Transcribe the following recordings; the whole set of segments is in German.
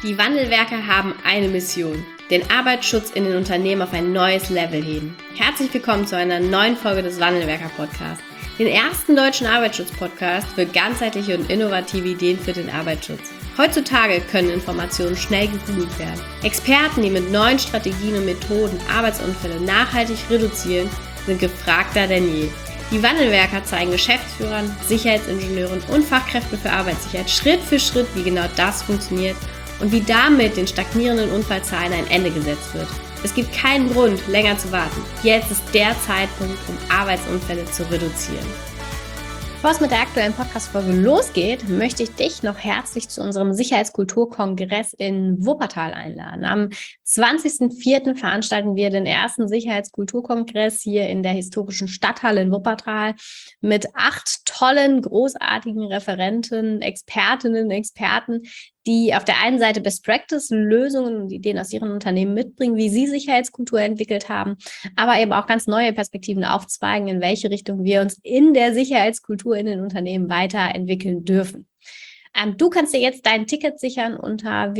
Die Wandelwerker haben eine Mission: den Arbeitsschutz in den Unternehmen auf ein neues Level heben. Herzlich willkommen zu einer neuen Folge des Wandelwerker-Podcasts, den ersten deutschen Arbeitsschutz-Podcast für ganzheitliche und innovative Ideen für den Arbeitsschutz. Heutzutage können Informationen schnell gegoogelt werden. Experten, die mit neuen Strategien und Methoden Arbeitsunfälle nachhaltig reduzieren, sind gefragter denn je. Die Wandelwerker zeigen Geschäftsführern, Sicherheitsingenieuren und Fachkräften für Arbeitssicherheit Schritt für Schritt, wie genau das funktioniert und wie damit den stagnierenden Unfallzahlen ein Ende gesetzt wird. Es gibt keinen Grund, länger zu warten. Jetzt ist der Zeitpunkt, um Arbeitsunfälle zu reduzieren. Bevor es mit der aktuellen Podcast-Folge losgeht, möchte ich dich noch herzlich zu unserem Sicherheitskulturkongress in Wuppertal einladen. Am 20.04. veranstalten wir den ersten Sicherheitskulturkongress hier in der historischen Stadthalle in Wuppertal mit 8 tollen, großartigen Referenten, Expertinnen, Experten, die auf der einen Seite Best-Practice-Lösungen und Ideen aus ihren Unternehmen mitbringen, wie sie Sicherheitskultur entwickelt haben, aber eben auch ganz neue Perspektiven aufzweigen, in welche Richtung wir uns in der Sicherheitskultur in den Unternehmen weiterentwickeln dürfen. Du kannst dir jetzt dein Ticket sichern unter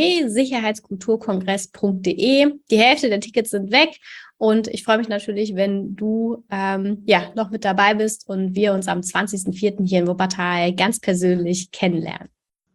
www.sicherheitskulturkongress.de. Die Hälfte der Tickets sind weg und ich freue mich natürlich, wenn du noch mit dabei bist und wir uns am 20.04. hier in Wuppertal ganz persönlich kennenlernen.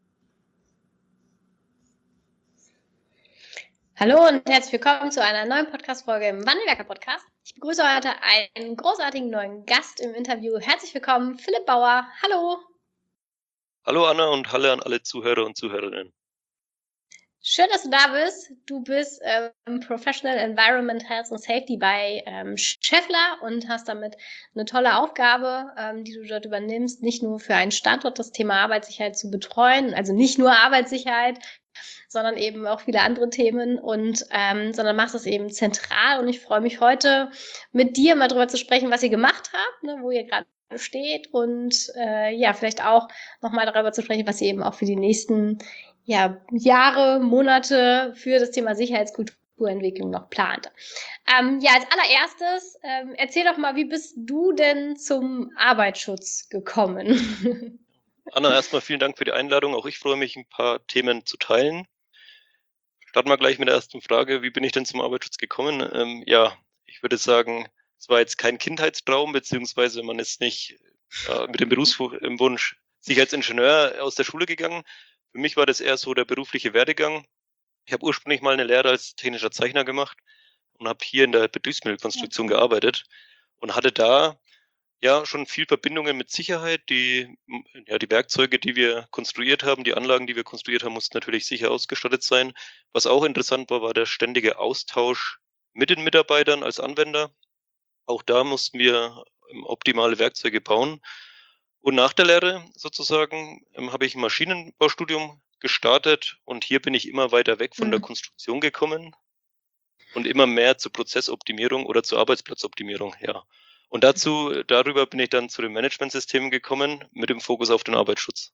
Hallo und herzlich willkommen zu einer neuen Podcast-Folge im Wandelwerker-Podcast. Ich begrüße heute einen großartigen neuen Gast im Interview. Herzlich willkommen, Philipp Bauer. Hallo. Hallo Anna und hallo an alle Zuhörer und Zuhörerinnen. Schön, dass du da bist. Du bist Professional Environment Health and Safety bei Schaeffler und hast damit eine tolle Aufgabe, die du dort übernimmst, nicht nur für einen Standort das Thema Arbeitssicherheit zu betreuen, also nicht nur Arbeitssicherheit, sondern eben auch viele andere Themen sondern machst es eben zentral. Und ich freue mich heute mit dir mal drüber zu sprechen, was ihr gemacht habt, ne, wo ihr gerade steht und vielleicht auch nochmal darüber zu sprechen, was ihr eben auch für die nächsten Jahre, Monate für das Thema Sicherheitskulturentwicklung noch plant. Als allererstes, erzähl doch mal, wie bist du denn zum Arbeitsschutz gekommen? Anna, erstmal vielen Dank für die Einladung. Auch ich freue mich, ein paar Themen zu teilen. Starten wir gleich mit der ersten Frage. Wie bin ich denn zum Arbeitsschutz gekommen? Ich würde sagen, es war jetzt kein Kindheitstraum, beziehungsweise man ist nicht mit dem Berufswunsch Sicherheitsingenieur aus der Schule gegangen. Für mich war das eher so der berufliche Werdegang. Ich habe ursprünglich mal eine Lehre als technischer Zeichner gemacht und habe hier in der Betriebsmittelkonstruktion gearbeitet und hatte da schon viel Verbindungen mit Sicherheit. Die Werkzeuge, die wir konstruiert haben, die Anlagen, die wir konstruiert haben, mussten natürlich sicher ausgestattet sein. Was auch interessant war, war der ständige Austausch mit den Mitarbeitern als Anwender. Auch da mussten wir optimale Werkzeuge bauen. Und nach der Lehre sozusagen habe ich ein Maschinenbaustudium gestartet und hier bin ich immer weiter weg von der Konstruktion gekommen und immer mehr zur Prozessoptimierung oder zur Arbeitsplatzoptimierung, ja. Und darüber bin ich dann zu den Managementsystemen gekommen mit dem Fokus auf den Arbeitsschutz.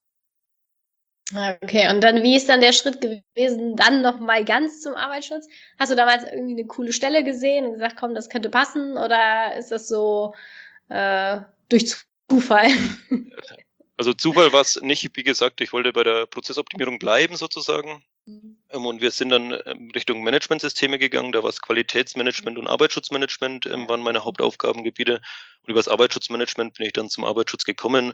Okay, und dann, wie ist dann der Schritt gewesen, dann nochmal ganz zum Arbeitsschutz? Hast du damals irgendwie eine coole Stelle gesehen und gesagt, komm, das könnte passen? Oder ist das so durch Zufall? Also Zufall war es nicht, wie gesagt, ich wollte bei der Prozessoptimierung bleiben sozusagen. Und wir sind dann Richtung Managementsysteme gegangen, da war es Qualitätsmanagement und Arbeitsschutzmanagement, waren meine Hauptaufgabengebiete. Und über das Arbeitsschutzmanagement bin ich dann zum Arbeitsschutz gekommen,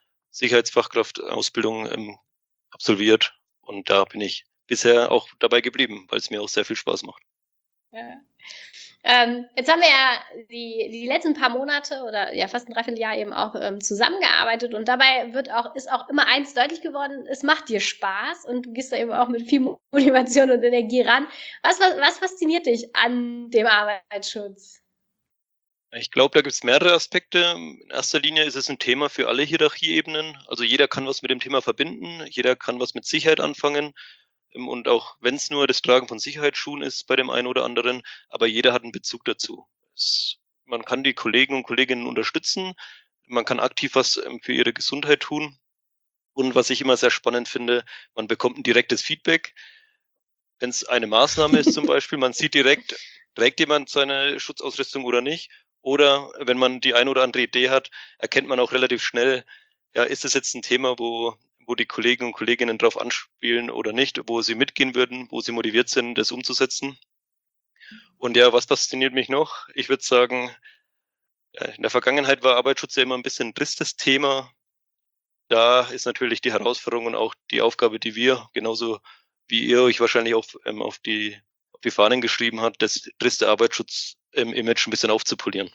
Sicherheitsfachkraftausbildung absolviert und da bin ich bisher auch dabei geblieben, weil es mir auch sehr viel Spaß macht. Ja. Jetzt haben wir ja die letzten paar Monate oder fast ein Dreivierteljahr eben auch zusammengearbeitet und dabei ist auch immer eins deutlich geworden: Es macht dir Spaß und du gehst da eben auch mit viel Motivation und Energie ran. Was fasziniert dich an dem Arbeitsschutz? Ich glaube, da gibt es mehrere Aspekte. In erster Linie ist es ein Thema für alle Hierarchieebenen. Also jeder kann was mit dem Thema verbinden, jeder kann was mit Sicherheit anfangen. Und auch wenn es nur das Tragen von Sicherheitsschuhen ist bei dem einen oder anderen, aber jeder hat einen Bezug dazu. Man kann die Kollegen und Kolleginnen unterstützen, man kann aktiv was für ihre Gesundheit tun. Und was ich immer sehr spannend finde, man bekommt ein direktes Feedback. Wenn es eine Maßnahme ist zum Beispiel, man sieht direkt, trägt jemand seine Schutzausrüstung oder nicht. Oder wenn man die eine oder andere Idee hat, erkennt man auch relativ schnell, ist das jetzt ein Thema, wo wo die Kollegen und Kolleginnen drauf anspielen oder nicht, wo sie mitgehen würden, wo sie motiviert sind, das umzusetzen. Und ja, was fasziniert mich noch? Ich würde sagen, in der Vergangenheit war Arbeitsschutz ja immer ein bisschen ein tristes Thema. Da ist natürlich die Herausforderung und auch die Aufgabe, die wir, genauso wie ihr euch wahrscheinlich auch auf die Fahnen geschrieben habt, das triste Arbeitsschutz Image ein bisschen aufzupolieren.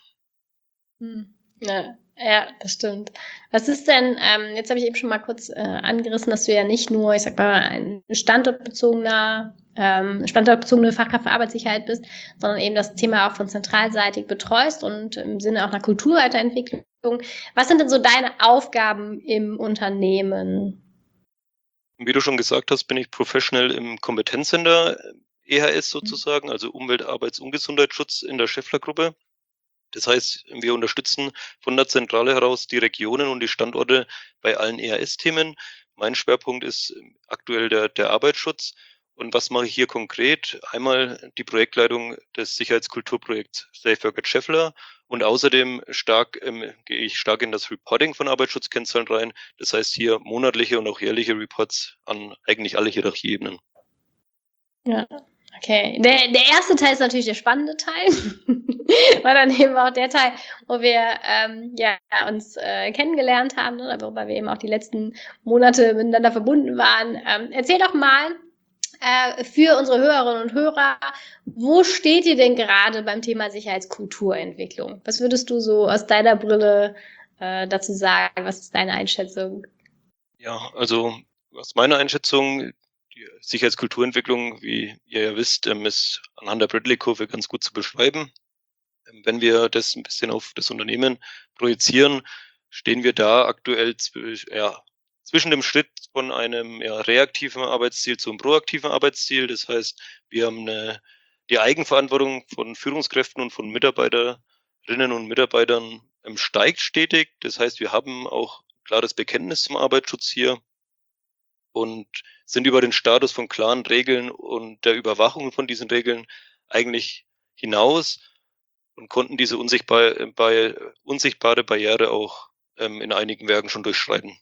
Ja, das stimmt. Was ist denn, jetzt habe ich eben schon mal kurz angerissen, dass du ja nicht nur, ich sag mal, ein standortbezogene Fachkraft für Arbeitssicherheit bist, sondern eben das Thema auch von zentralseitig betreust und im Sinne auch einer Kulturweiterentwicklung. Was sind denn so deine Aufgaben im Unternehmen? Wie du schon gesagt hast, bin ich Professional im Kompetenzcenter EHS sozusagen, also Umwelt-, Arbeits- und Gesundheitsschutz in der Schaeffler-Gruppe. Das heißt, wir unterstützen von der Zentrale heraus die Regionen und die Standorte bei allen EHS-Themen. Mein Schwerpunkt ist aktuell der Arbeitsschutz. Und was mache ich hier konkret? Einmal die Projektleitung des Sicherheitskulturprojekts Safework at Schaeffler und außerdem gehe ich stark in das Reporting von Arbeitsschutzkennzahlen rein. Das heißt hier monatliche und auch jährliche Reports an eigentlich alle Hierarchieebenen. Ja, okay. Der erste Teil ist natürlich der spannende Teil, weil dann eben auch der Teil, wo wir uns kennengelernt haben, ne, worüber wir eben auch die letzten Monate miteinander verbunden waren. Erzähl doch mal für unsere Hörerinnen und Hörer, wo steht ihr denn gerade beim Thema Sicherheitskulturentwicklung? Was würdest du so aus deiner Brille dazu sagen? Was ist deine Einschätzung? Ja, also aus meiner Einschätzung, die Sicherheitskulturentwicklung, wie ihr ja wisst, ist anhand der Bradley-Kurve ganz gut zu beschreiben. Wenn wir das ein bisschen auf das Unternehmen projizieren, stehen wir da aktuell zwischen dem Schritt von einem reaktiven Arbeitsziel zum proaktiven Arbeitsziel. Das heißt, wir haben die Eigenverantwortung von Führungskräften und von Mitarbeiterinnen und Mitarbeitern steigt stetig. Das heißt, wir haben auch klares Bekenntnis zum Arbeitsschutz hier und sind über den Status von klaren Regeln und der Überwachung von diesen Regeln eigentlich hinaus und konnten diese unsichtbare Barriere auch in einigen Werken schon durchschreiten.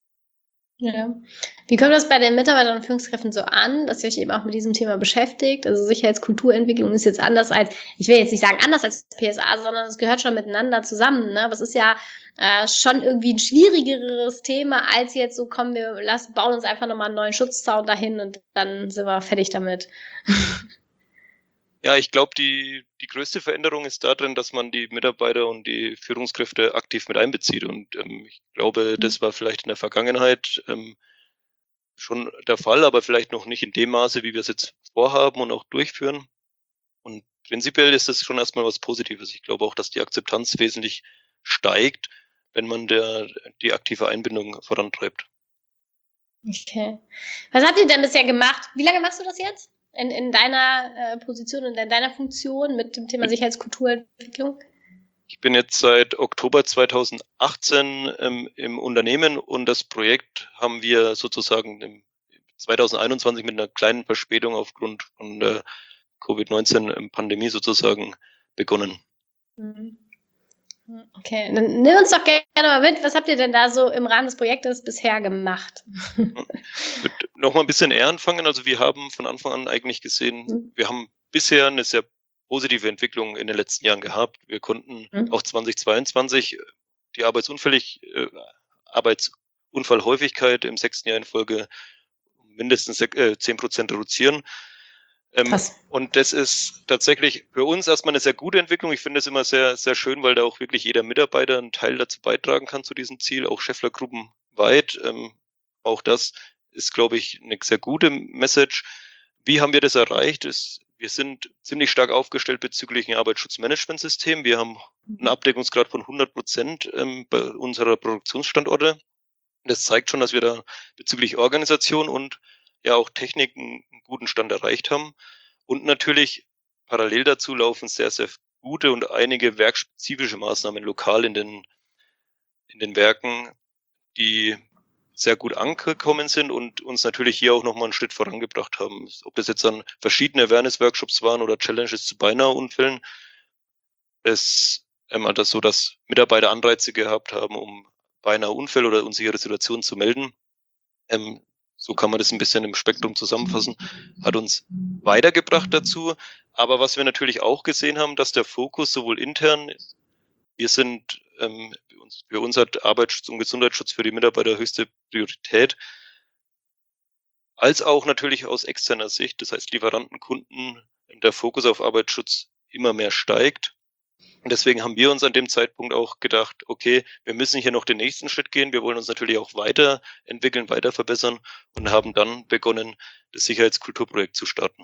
Ja. Wie kommt das bei den Mitarbeitern und Führungskräften so an, dass ihr euch eben auch mit diesem Thema beschäftigt? Also Sicherheitskulturentwicklung ist jetzt anders als, ich will jetzt nicht sagen anders als PSA, sondern es gehört schon miteinander zusammen. Ne? Aber es ist ja schon irgendwie ein schwierigeres Thema als jetzt so, komm, bauen uns einfach nochmal einen neuen Schutzzaun dahin und dann sind wir fertig damit. Ja, ich glaube, die größte Veränderung ist darin, dass man die Mitarbeiter und die Führungskräfte aktiv mit einbezieht. Und ich glaube, das war vielleicht in der Vergangenheit schon der Fall, aber vielleicht noch nicht in dem Maße, wie wir es jetzt vorhaben und auch durchführen. Und prinzipiell ist das schon erstmal was Positives. Ich glaube auch, dass die Akzeptanz wesentlich steigt, wenn man die aktive Einbindung vorantreibt. Okay. Was habt ihr denn bisher gemacht? Wie lange machst du das jetzt? In deiner Position und in deiner Funktion mit dem Thema Sicherheitskulturentwicklung? Ich bin jetzt seit Oktober 2018 im Unternehmen und das Projekt haben wir sozusagen 2021 mit einer kleinen Verspätung aufgrund von der Covid-19-Pandemie sozusagen begonnen. Okay, dann nimm uns doch gerne mal mit. Was habt ihr denn da so im Rahmen des Projektes bisher gemacht? Ich würde noch mal ein bisschen eher anfangen. Also wir haben von Anfang an eigentlich gesehen, wir haben bisher eine sehr positive Entwicklung in den letzten Jahren gehabt. Wir konnten auch 2022 die Arbeitsunfallhäufigkeit im 6. Jahr in Folge mindestens 10% reduzieren. Und das ist tatsächlich für uns erstmal eine sehr gute Entwicklung. Ich finde es immer sehr, sehr schön, weil da auch wirklich jeder Mitarbeiter einen Teil dazu beitragen kann zu diesem Ziel, auch Schaeffler-Gruppen weit. Auch das ist, glaube ich, eine sehr gute Message. Wie haben wir das erreicht? Wir sind ziemlich stark aufgestellt bezüglich ein Arbeitsschutzmanagementsystem. Wir haben einen Abdeckungsgrad von 100% bei unserer Produktionsstandorte. Das zeigt schon, dass wir da bezüglich Organisation und ja auch Technik einen guten Stand erreicht haben. Und natürlich parallel dazu laufen sehr, sehr gute und einige werkspezifische Maßnahmen lokal in den Werken, die sehr gut angekommen sind und uns natürlich hier auch nochmal einen Schritt vorangebracht haben. Ob das jetzt dann verschiedene Awareness-Workshops waren oder Challenges zu Beinahe-Unfällen, ist das so, dass Mitarbeiter Anreize gehabt haben, um beinahe Unfälle oder unsichere Situationen zu melden. So kann man das ein bisschen im Spektrum zusammenfassen, hat uns weitergebracht dazu. Aber was wir natürlich auch gesehen haben, dass der Fokus sowohl intern, wir sind, für uns hat Arbeitsschutz und Gesundheitsschutz für die Mitarbeiter höchste Priorität, als auch natürlich aus externer Sicht, das heißt Lieferanten, Kunden, der Fokus auf Arbeitsschutz immer mehr steigt. Und deswegen haben wir uns an dem Zeitpunkt auch gedacht, okay, wir müssen hier noch den nächsten Schritt gehen. Wir wollen uns natürlich auch weiterentwickeln, weiter verbessern und haben dann begonnen, das Sicherheitskulturprojekt zu starten.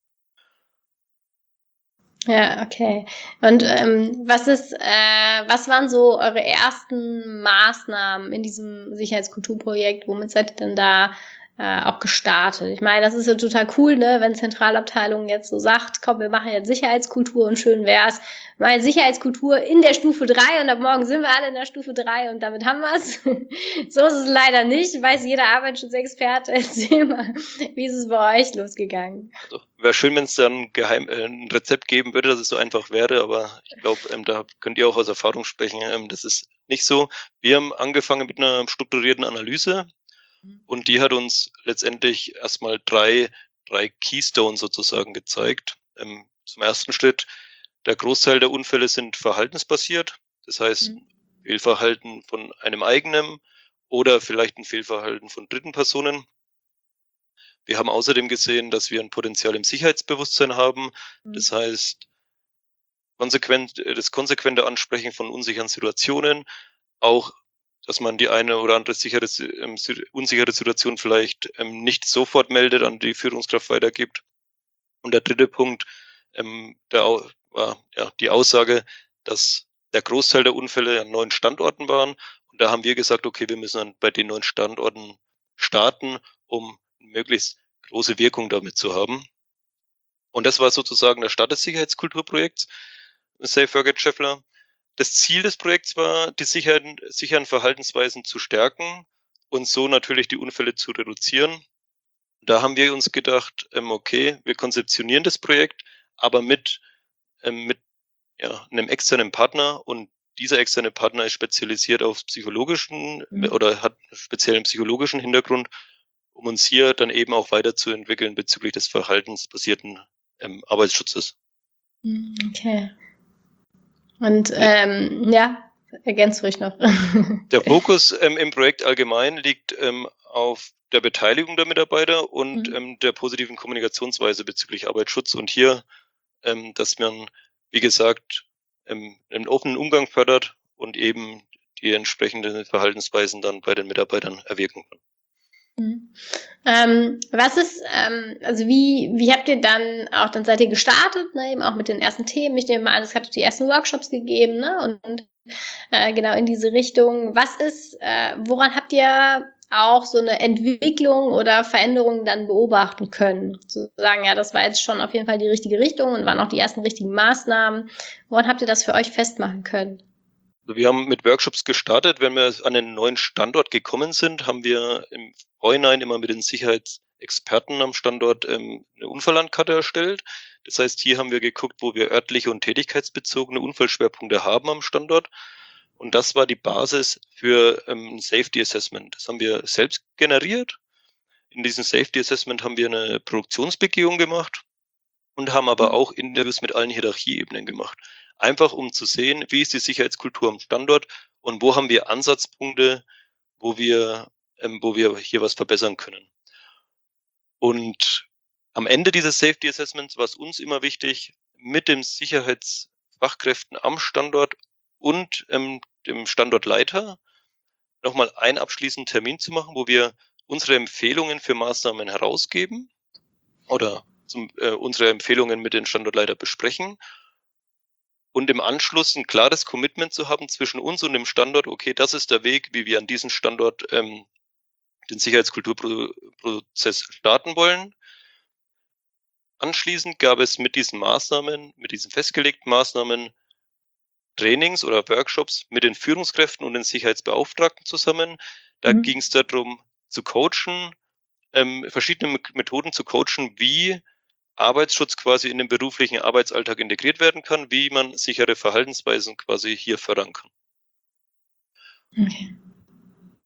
Ja, okay. Und was waren so eure ersten Maßnahmen in diesem Sicherheitskulturprojekt? Womit seid ihr denn da auch gestartet? Ich meine, das ist ja total cool, ne, wenn Zentralabteilung jetzt so sagt, komm, wir machen jetzt Sicherheitskultur und schön wär's. Meine Sicherheitskultur in der Stufe 3 und ab morgen sind wir alle in der Stufe 3 und damit haben wir's. So ist es leider nicht, weiß jeder Arbeitsschutzexperte. Erzähl mal, wie ist es bei euch losgegangen? Also, wäre schön, wenn es dann ein Rezept geben würde, dass es so einfach wäre, aber ich glaube, da könnt ihr auch aus Erfahrung sprechen. Das ist nicht so. Wir haben angefangen mit einer strukturierten Analyse und die hat uns letztendlich erstmal drei Keystones sozusagen gezeigt. Zum ersten Schritt, der Großteil der Unfälle sind verhaltensbasiert. Das heißt, Fehlverhalten von einem eigenen oder vielleicht ein Fehlverhalten von dritten Personen. Wir haben außerdem gesehen, dass wir ein Potenzial im Sicherheitsbewusstsein haben. Das heißt, das konsequente Ansprechen von unsicheren Situationen, auch, dass man die eine oder andere unsichere Situation vielleicht nicht sofort meldet, an die Führungskraft weitergibt. Und der dritte Punkt, war die Aussage, dass der Großteil der Unfälle an 9 Standorten waren. Und da haben wir gesagt, okay, wir müssen dann bei den 9 Standorten starten, um möglichst große Wirkung damit zu haben. Und das war sozusagen der Start des Sicherheitskulturprojekts, Safe Work at Schaeffler. Das Ziel des Projekts war, die sicheren Verhaltensweisen zu stärken und so natürlich die Unfälle zu reduzieren. Da haben wir uns gedacht, okay, wir konzeptionieren das Projekt, aber mit einem externen Partner, und dieser externe Partner ist spezialisiert auf psychologischen oder hat einen speziellen psychologischen Hintergrund, um uns hier dann eben auch weiterzuentwickeln bezüglich des verhaltensbasierten Arbeitsschutzes. Okay. Und ergänzt ruhig noch. Der Fokus im Projekt allgemein liegt auf der Beteiligung der Mitarbeiter und der positiven Kommunikationsweise bezüglich Arbeitsschutz und hier, dass man, wie gesagt, einen offenen Umgang fördert und eben die entsprechenden Verhaltensweisen dann bei den Mitarbeitern erwirken kann. Was ist, also wie habt ihr dann seid ihr gestartet, ne, eben auch mit den ersten Themen? Ich nehme mal an, es hat die ersten Workshops gegeben, ne, und genau in diese Richtung. Woran habt ihr auch so eine Entwicklung oder Veränderung dann beobachten können? Zu sagen, ja, das war jetzt schon auf jeden Fall die richtige Richtung und waren auch die ersten richtigen Maßnahmen. Woran habt ihr das für euch festmachen können? Wir haben mit Workshops gestartet. Wenn wir an einen neuen Standort gekommen sind, haben wir im Vorhinein immer mit den Sicherheitsexperten am Standort eine Unfalllandkarte erstellt. Das heißt, hier haben wir geguckt, wo wir örtliche und tätigkeitsbezogene Unfallschwerpunkte haben am Standort. Und das war die Basis für ein Safety Assessment. Das haben wir selbst generiert. In diesem Safety Assessment haben wir eine Produktionsbegehung gemacht und haben aber auch Interviews mit allen Hierarchieebenen gemacht. Einfach um zu sehen, wie ist die Sicherheitskultur am Standort und wo haben wir Ansatzpunkte, wo wir hier was verbessern können. Und am Ende dieses Safety Assessments war es uns immer wichtig, mit den Sicherheitsfachkräften am Standort und dem Standortleiter nochmal einen abschließenden Termin zu machen, wo wir unsere Empfehlungen für Maßnahmen herausgeben oder unsere Empfehlungen mit den Standortleiter besprechen und im Anschluss ein klares Commitment zu haben zwischen uns und dem Standort, okay, das ist der Weg, wie wir an diesem Standort den Sicherheitskulturprozess starten wollen. Anschließend gab es mit diesen festgelegten Maßnahmen, Trainings oder Workshops mit den Führungskräften und den Sicherheitsbeauftragten zusammen. Da ging es darum, zu coachen, verschiedene Methoden zu coachen, wie Arbeitsschutz quasi in den beruflichen Arbeitsalltag integriert werden kann, wie man sichere Verhaltensweisen quasi hier fördern kann. Okay.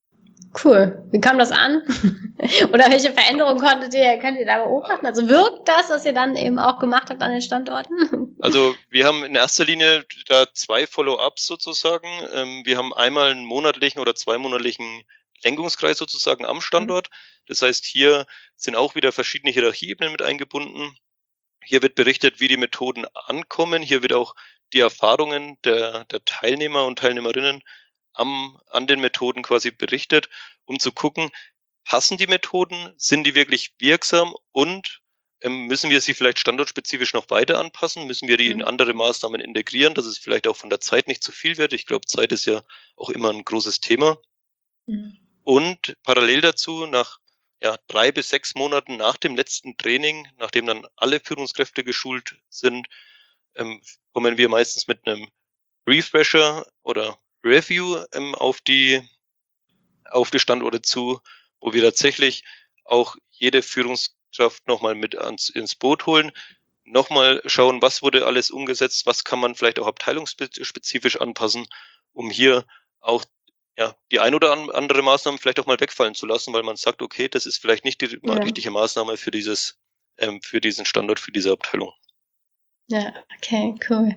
Cool. Wie kam das an? Oder welche Veränderungen könnt ihr da beobachten? Also wirkt das, was ihr dann eben auch gemacht habt an den Standorten? Also wir haben in erster Linie da 2 Follow-ups sozusagen. Wir haben einmal einen monatlichen oder zweimonatlichen Lenkungskreis sozusagen am Standort. Das heißt, hier sind auch wieder verschiedene Hierarchieebenen mit eingebunden. Hier wird berichtet, wie die Methoden ankommen. Hier wird auch die Erfahrungen der Teilnehmer und Teilnehmerinnen an den Methoden quasi berichtet, um zu gucken, passen die Methoden, sind die wirklich wirksam und müssen wir sie vielleicht standortspezifisch noch weiter anpassen? Müssen wir die in andere Maßnahmen integrieren, dass es vielleicht auch von der Zeit nicht zu viel wird? Ich glaube, Zeit ist ja auch immer ein großes Thema. Und parallel dazu, nach 3 bis 6 Monaten nach dem letzten Training, nachdem dann alle Führungskräfte geschult sind, kommen wir meistens mit einem Refresher oder Review auf die Standorte zu, wo wir tatsächlich auch jede Führungskraft nochmal mit ins Boot holen, nochmal schauen, was wurde alles umgesetzt, was kann man vielleicht auch abteilungsspezifisch anpassen, um hier auch die ein oder andere Maßnahme vielleicht auch mal wegfallen zu lassen, weil man sagt, okay, das ist vielleicht nicht die richtige Maßnahme für diesen Standort, für diese Abteilung. Ja, okay, cool.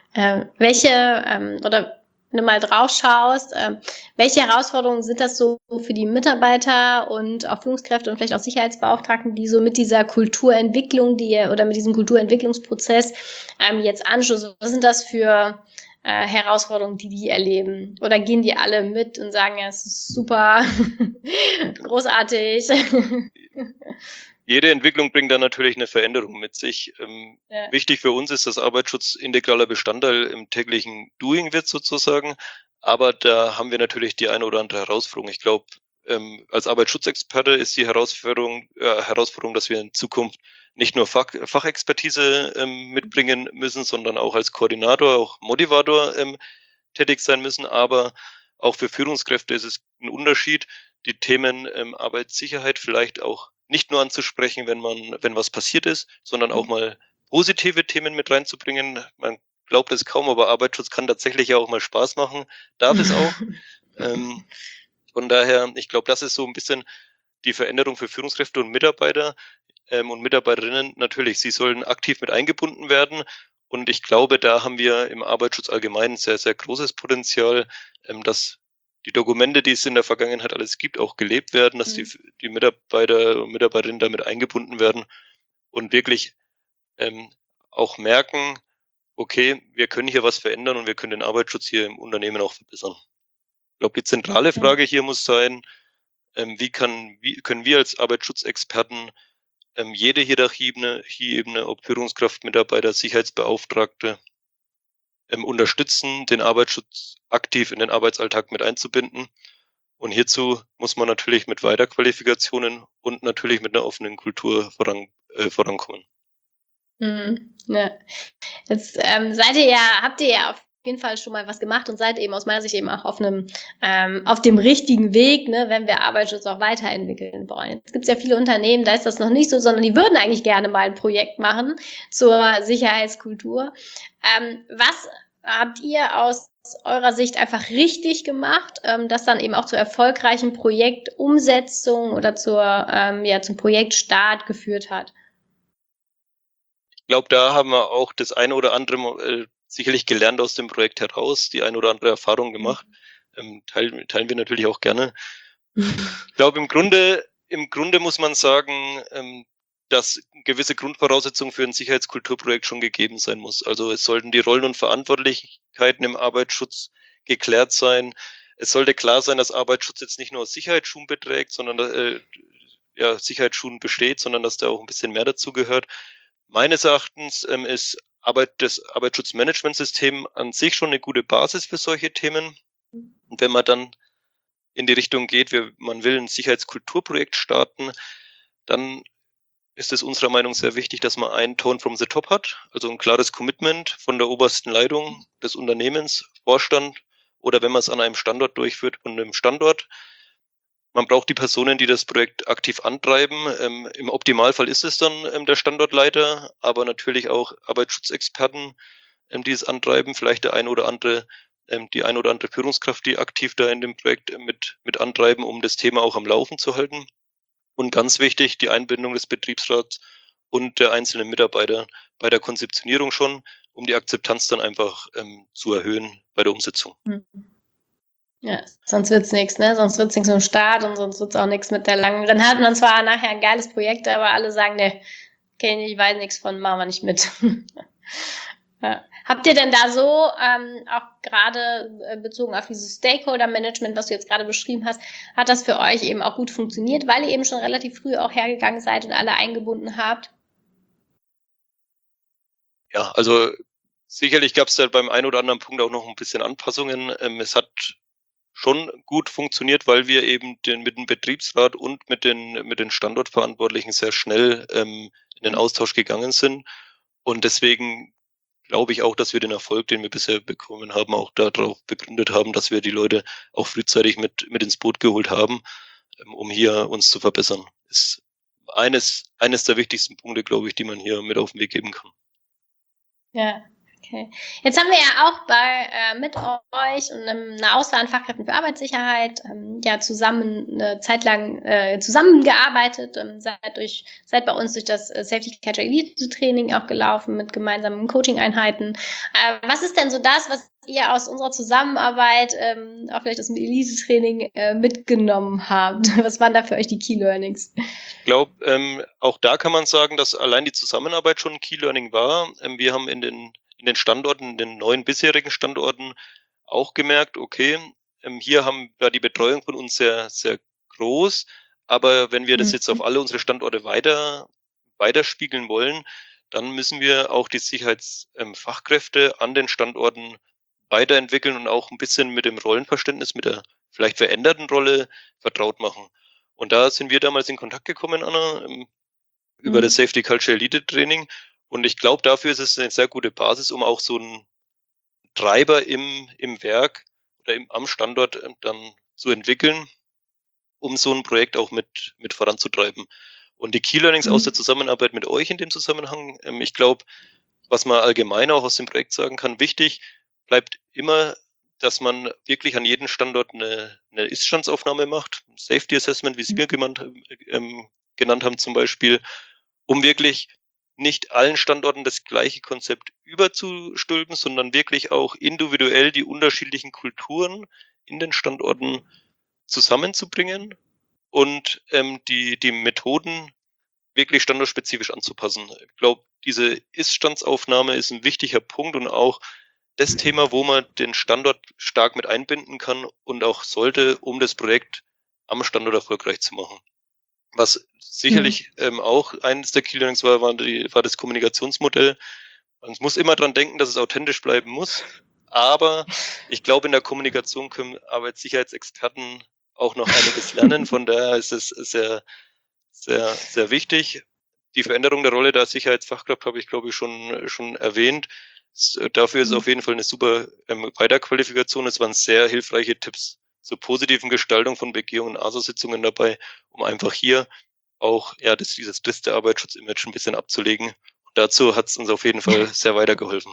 Oder wenn du mal drauf schaust, welche Herausforderungen sind das so für die Mitarbeiter und auch Führungskräfte und vielleicht auch Sicherheitsbeauftragten, die so mit dieser Kulturentwicklung, oder mit diesem Kulturentwicklungsprozess jetzt anstoßen? Was sind das für Herausforderungen, die erleben? Oder gehen die alle mit und sagen, ja, es ist super, großartig? Jede Entwicklung bringt dann natürlich eine Veränderung mit sich. Wichtig für uns ist, dass Arbeitsschutz integraler Bestandteil im täglichen Doing wird sozusagen. Aber da haben wir natürlich die eine oder andere Herausforderung. Ich glaube, als Arbeitsschutzexperte ist die Herausforderung, dass wir in Zukunft nicht nur Fachexpertise mitbringen müssen, sondern auch als Koordinator, auch Motivator tätig sein müssen. Aber auch für Führungskräfte ist es ein Unterschied, die Themen Arbeitssicherheit vielleicht auch nicht nur anzusprechen, wenn was passiert ist, sondern auch mal positive Themen mit reinzubringen. Man glaubt es kaum, aber Arbeitsschutz kann tatsächlich auch mal Spaß machen, darf es auch. Von daher, ich glaube, das ist so ein bisschen die Veränderung für Führungskräfte und Mitarbeiter und Mitarbeiterinnen. Natürlich, sie sollen aktiv mit eingebunden werden. Und ich glaube, da haben wir im Arbeitsschutz allgemein sehr, sehr großes Potenzial, dass die Dokumente, die es in der Vergangenheit alles gibt, auch gelebt werden, dass die Mitarbeiter und Mitarbeiterinnen damit eingebunden werden und wirklich auch merken, okay, wir können hier was verändern und wir können den Arbeitsschutz hier im Unternehmen auch verbessern. Ich glaube, die zentrale Frage hier muss sein, wie können wir als Arbeitsschutzexperten jede Hierarchieebene, ob Führungskraft, Mitarbeiter, Sicherheitsbeauftragte, unterstützen, den Arbeitsschutz aktiv in den Arbeitsalltag mit einzubinden. Und hierzu muss man natürlich mit Weiterqualifikationen und natürlich mit einer offenen Kultur vorankommen. Ja. Jetzt habt ihr ja auf jeden Fall schon mal was gemacht und seid eben aus meiner Sicht eben auch auf dem richtigen Weg, ne, wenn wir Arbeitsschutz auch weiterentwickeln wollen. Jetzt gibt es ja viele Unternehmen, da ist das noch nicht so, sondern die würden eigentlich gerne mal ein Projekt machen zur Sicherheitskultur. Was habt ihr aus eurer Sicht einfach richtig gemacht, das dann eben auch zur erfolgreichen Projektumsetzung oder zum Projektstart geführt hat? Ich glaube, da haben wir auch das eine oder andere sicherlich gelernt aus dem Projekt heraus, die eine oder andere Erfahrung gemacht. Teilen wir natürlich auch gerne. Ich glaube, im Grunde muss man sagen, dass gewisse Grundvoraussetzungen für ein Sicherheitskulturprojekt schon gegeben sein muss. Also es sollten die Rollen und Verantwortlichkeiten im Arbeitsschutz geklärt sein. Es sollte klar sein, dass Arbeitsschutz jetzt nicht nur aus Sicherheitsschuhen beträgt, sondern Sicherheitsschuhen besteht, sondern dass da auch ein bisschen mehr dazu gehört. Meines Erachtens ist das Arbeitsschutzmanagementsystem an sich schon eine gute Basis für solche Themen. Und wenn man dann in die Richtung geht, man will ein Sicherheitskulturprojekt starten, dann ist es unserer Meinung sehr wichtig, dass man einen Tone from the top hat, also ein klares Commitment von der obersten Leitung des Unternehmens, Vorstand oder wenn man es an einem Standort durchführt, von einem Standort. Man braucht die Personen, die das Projekt aktiv antreiben. Im Optimalfall ist es dann der Standortleiter, aber natürlich auch Arbeitsschutzexperten, die es antreiben, vielleicht der ein oder andere die ein oder andere Führungskraft, die aktiv da in dem Projekt mit antreiben, um das Thema auch am Laufen zu halten. Und ganz wichtig, die Einbindung des Betriebsrats und der einzelnen Mitarbeiter bei der Konzeptionierung schon, um die Akzeptanz dann einfach zu erhöhen bei der Umsetzung. Ja, sonst wird's nichts, ne? Sonst wird's nichts mit dem Start und sonst wird's auch nichts mit der langen. Dann hat man zwar nachher ein geiles Projekt, aber alle sagen, ne, kenn ich, weiß nichts von, machen wir nicht mit. Ja. Habt ihr denn da so, auch gerade bezogen auf dieses Stakeholder-Management, was du jetzt gerade beschrieben hast, hat das für euch eben auch gut funktioniert, weil ihr eben schon relativ früh auch hergegangen seid und alle eingebunden habt? Ja, also sicherlich gab es da beim einen oder anderen Punkt auch noch ein bisschen Anpassungen. Es hat schon gut funktioniert, weil wir eben mit dem Betriebsrat und mit den Standortverantwortlichen sehr schnell in den Austausch gegangen sind. Und deswegen glaube ich auch, dass wir den Erfolg, den wir bisher bekommen haben, auch darauf begründet haben, dass wir die Leute auch frühzeitig mit ins Boot geholt haben, um hier uns zu verbessern. Ist eines der wichtigsten Punkte, glaube ich, die man hier mit auf den Weg geben kann. Ja, okay. Jetzt haben wir ja auch mit euch und einer Auswahl an Fachkräften für Arbeitssicherheit ja zusammen eine Zeit lang zusammengearbeitet, seid bei uns durch das Safety Catcher Elite Training auch gelaufen mit gemeinsamen Coaching-Einheiten. Was ist denn so das, was ihr aus unserer Zusammenarbeit, auch vielleicht aus dem Elite-Training mitgenommen habt? Was waren da für euch die Key Learnings? Ich glaube, auch da kann man sagen, dass allein die Zusammenarbeit schon ein Key Learning war. Wir haben in den Standorten, in den 9 bisherigen Standorten auch gemerkt, okay, hier war die Betreuung von uns sehr, sehr groß. Aber wenn wir das jetzt auf alle unsere Standorte weiterspiegeln wollen, dann müssen wir auch die Sicherheitsfachkräfte an den Standorten weiterentwickeln und auch ein bisschen mit dem Rollenverständnis, mit der vielleicht veränderten Rolle vertraut machen. Und da sind wir damals in Kontakt gekommen, Anna, über das Safety Culture Elite Training. Und ich glaube, dafür ist es eine sehr gute Basis, um auch so einen Treiber im Werk oder am Standort dann zu entwickeln, um so ein Projekt auch mit voranzutreiben. Und die Key Learnings aus der Zusammenarbeit mit euch in dem Zusammenhang, ich glaube, was man allgemein auch aus dem Projekt sagen kann, wichtig bleibt immer, dass man wirklich an jedem Standort eine Ist-Standsaufnahme macht, ein Safety Assessment, wie es wir genannt haben zum Beispiel, um wirklich nicht allen Standorten das gleiche Konzept überzustülpen, sondern wirklich auch individuell die unterschiedlichen Kulturen in den Standorten zusammenzubringen und die Methoden wirklich standortspezifisch anzupassen. Ich glaube, diese Ist-Standsaufnahme ist ein wichtiger Punkt und auch das Thema, wo man den Standort stark mit einbinden kann und auch sollte, um das Projekt am Standort erfolgreich zu machen. Was sicherlich auch eines der Key Learnings war das Kommunikationsmodell. Man muss immer dran denken, dass es authentisch bleiben muss. Aber ich glaube, in der Kommunikation können Arbeitssicherheitsexperten auch noch einiges lernen. Von daher ist es sehr, sehr, sehr wichtig. Die Veränderung der Rolle der Sicherheitsfachkraft habe ich, glaube ich, schon erwähnt. Dafür ist auf jeden Fall eine super Weiterqualifikation. Es waren sehr hilfreiche Tipps zur positiven Gestaltung von Begehung und ASO-Sitzungen dabei, um einfach hier auch dieses triste Arbeitsschutzimage ein bisschen abzulegen. Und dazu hat es uns auf jeden Fall sehr weitergeholfen.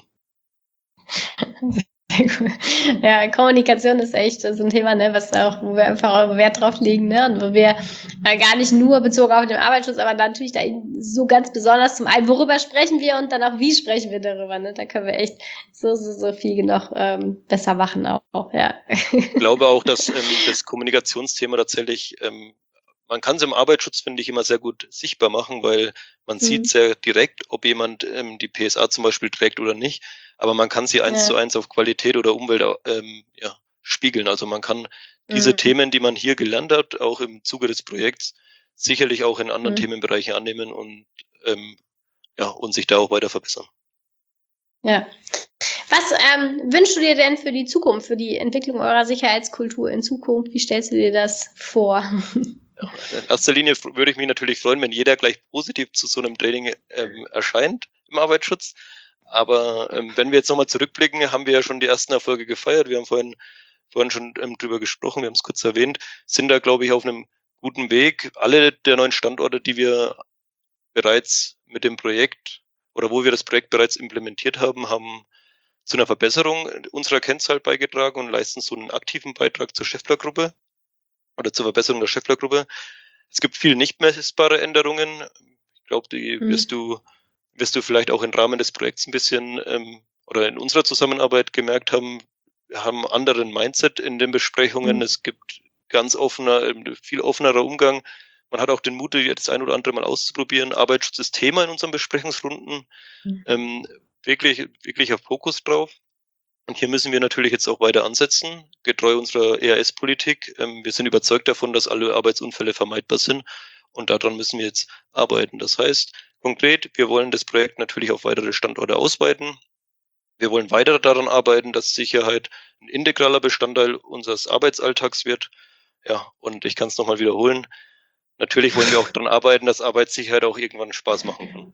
Sehr cool. Ja, Kommunikation ist echt so ein Thema, ne, wo wir einfach Wert drauf legen, ne, und wo wir gar nicht nur bezogen auf den Arbeitsschutz, aber natürlich da so ganz besonders zum einen, worüber sprechen wir und dann auch, wie sprechen wir darüber, ne, da können wir echt so viel noch besser machen auch, ja. Ich glaube auch, dass das Kommunikationsthema tatsächlich, man kann es im Arbeitsschutz, finde ich, immer sehr gut sichtbar machen, weil man sieht sehr direkt, ob jemand die PSA zum Beispiel trägt oder nicht. Aber man kann sie 1:1 auf Qualität oder Umwelt spiegeln. Also man kann diese Themen, die man hier gelernt hat, auch im Zuge des Projekts, sicherlich auch in anderen Themenbereichen annehmen und sich da auch weiter verbessern. Ja. Was wünschst du dir denn für die Zukunft, für die Entwicklung eurer Sicherheitskultur in Zukunft? Wie stellst du dir das vor? Ja, in erster Linie würde ich mich natürlich freuen, wenn jeder gleich positiv zu so einem Training erscheint im Arbeitsschutz. Aber wenn wir jetzt nochmal zurückblicken, haben wir ja schon die ersten Erfolge gefeiert. Wir haben vorhin schon drüber gesprochen, wir haben es kurz erwähnt, sind da, glaube ich, auf einem guten Weg. Alle der 9 Standorte, die wir bereits mit dem Projekt oder wo wir das Projekt bereits implementiert haben, haben zu einer Verbesserung unserer Kennzahl beigetragen und leisten so einen aktiven Beitrag zur Scheffler-Gruppe oder zur Verbesserung der Scheffler-Gruppe. Es gibt viele nicht messbare Änderungen. Ich glaube, die wirst du vielleicht auch im Rahmen des Projekts ein bisschen oder in unserer Zusammenarbeit gemerkt haben. Wir haben einen anderen Mindset in den Besprechungen. Es gibt viel offenerer Umgang. Man hat auch den Mut, das ein oder andere mal auszuprobieren. Arbeitsschutz ist Thema in unseren Besprechungsrunden. Wirklicher Fokus drauf. Und hier müssen wir natürlich jetzt auch weiter ansetzen, getreu unserer EHS-Politik. Wir sind überzeugt davon, dass alle Arbeitsunfälle vermeidbar sind. Und daran müssen wir jetzt arbeiten. Das heißt, konkret, wir wollen das Projekt natürlich auf weitere Standorte ausweiten. Wir wollen weiter daran arbeiten, dass Sicherheit ein integraler Bestandteil unseres Arbeitsalltags wird. Ja, und ich kann es nochmal wiederholen. Natürlich wollen wir auch daran arbeiten, dass Arbeitssicherheit auch irgendwann Spaß machen kann.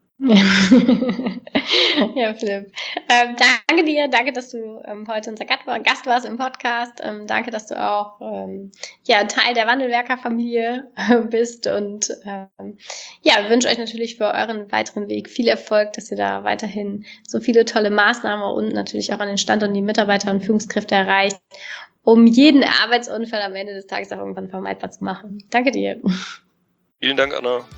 Ja, Philipp. Danke dir, danke, dass du heute unser Gast warst im Podcast. Danke, dass du auch Teil der Wandelwerker-Familie bist und wünsche euch natürlich für euren weiteren Weg viel Erfolg, dass ihr da weiterhin so viele tolle Maßnahmen und natürlich auch an den Standorten die Mitarbeiter und Führungskräfte erreicht, um jeden Arbeitsunfall am Ende des Tages auch irgendwann vermeidbar zu machen. Danke dir. Vielen Dank, Anna.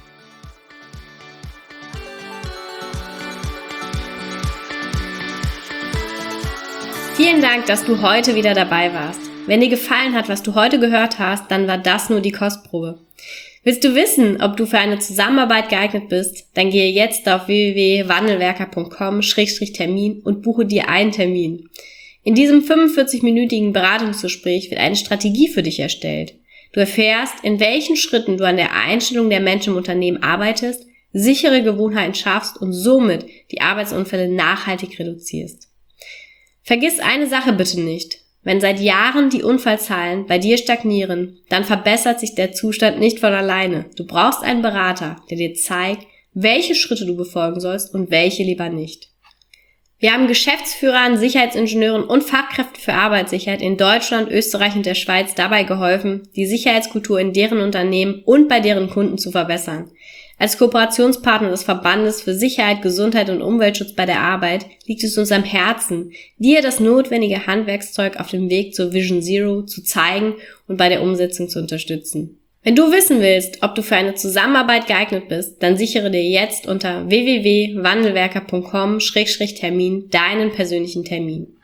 Vielen Dank, dass du heute wieder dabei warst. Wenn dir gefallen hat, was du heute gehört hast, dann war das nur die Kostprobe. Willst du wissen, ob du für eine Zusammenarbeit geeignet bist? Dann gehe jetzt auf www.wandelwerker.com/Termin und buche dir einen Termin. In diesem 45-minütigen Beratungsgespräch wird eine Strategie für dich erstellt. Du erfährst, in welchen Schritten du an der Einstellung der Menschen im Unternehmen arbeitest, sichere Gewohnheiten schaffst und somit die Arbeitsunfälle nachhaltig reduzierst. Vergiss eine Sache bitte nicht. Wenn seit Jahren die Unfallzahlen bei dir stagnieren, dann verbessert sich der Zustand nicht von alleine. Du brauchst einen Berater, der dir zeigt, welche Schritte du befolgen sollst und welche lieber nicht. Wir haben Geschäftsführern, Sicherheitsingenieuren und Fachkräften für Arbeitssicherheit in Deutschland, Österreich und der Schweiz dabei geholfen, die Sicherheitskultur in deren Unternehmen und bei deren Kunden zu verbessern. Als Kooperationspartner des Verbandes für Sicherheit, Gesundheit und Umweltschutz bei der Arbeit liegt es uns am Herzen, dir das notwendige Handwerkszeug auf dem Weg zur Vision Zero zu zeigen und bei der Umsetzung zu unterstützen. Wenn du wissen willst, ob du für eine Zusammenarbeit geeignet bist, dann sichere dir jetzt unter www.wandelwerker.com/Termin deinen persönlichen Termin.